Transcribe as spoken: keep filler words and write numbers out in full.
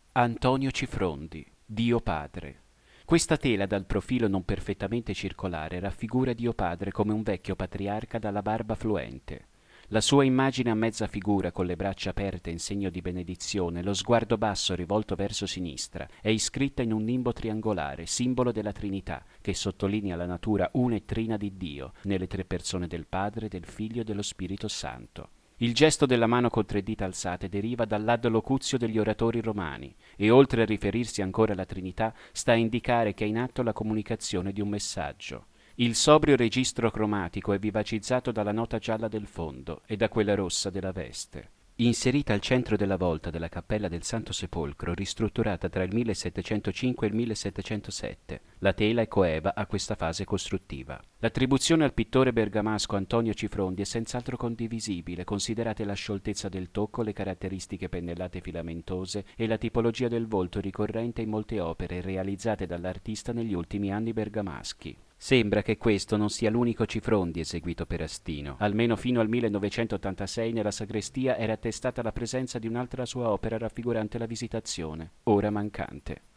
Antonio Cifrondi, Dio Padre. Questa tela dal profilo non perfettamente circolare raffigura Dio Padre come un vecchio patriarca dalla barba fluente. La sua immagine a mezza figura con le braccia aperte in segno di benedizione, lo sguardo basso rivolto verso sinistra, è iscritta in un nimbo triangolare, simbolo della Trinità, che sottolinea la natura una e trina di Dio, nelle tre persone del Padre, del Figlio e dello Spirito Santo. Il gesto della mano con tre dita alzate deriva dall'ad locutio degli oratori romani e oltre a riferirsi ancora alla Trinità sta a indicare che è in atto la comunicazione di un messaggio. Il sobrio registro cromatico è vivacizzato dalla nota gialla del fondo e da quella rossa della veste. Inserita al centro della volta della cappella del Santo Sepolcro, ristrutturata tra il millesettecentocinque e il millesettecentosette, la tela è coeva a questa fase costruttiva. L'attribuzione al pittore bergamasco Antonio Cifrondi è senz'altro condivisibile, considerate la scioltezza del tocco, le caratteristiche pennellate filamentose e la tipologia del volto ricorrente in molte opere realizzate dall'artista negli ultimi anni bergamaschi. Sembra che questo non sia l'unico Cifrondi eseguito per Astino. Almeno fino al millenovecentottantasei nella sagrestia era attestata la presenza di un'altra sua opera raffigurante la Visitazione, ora mancante.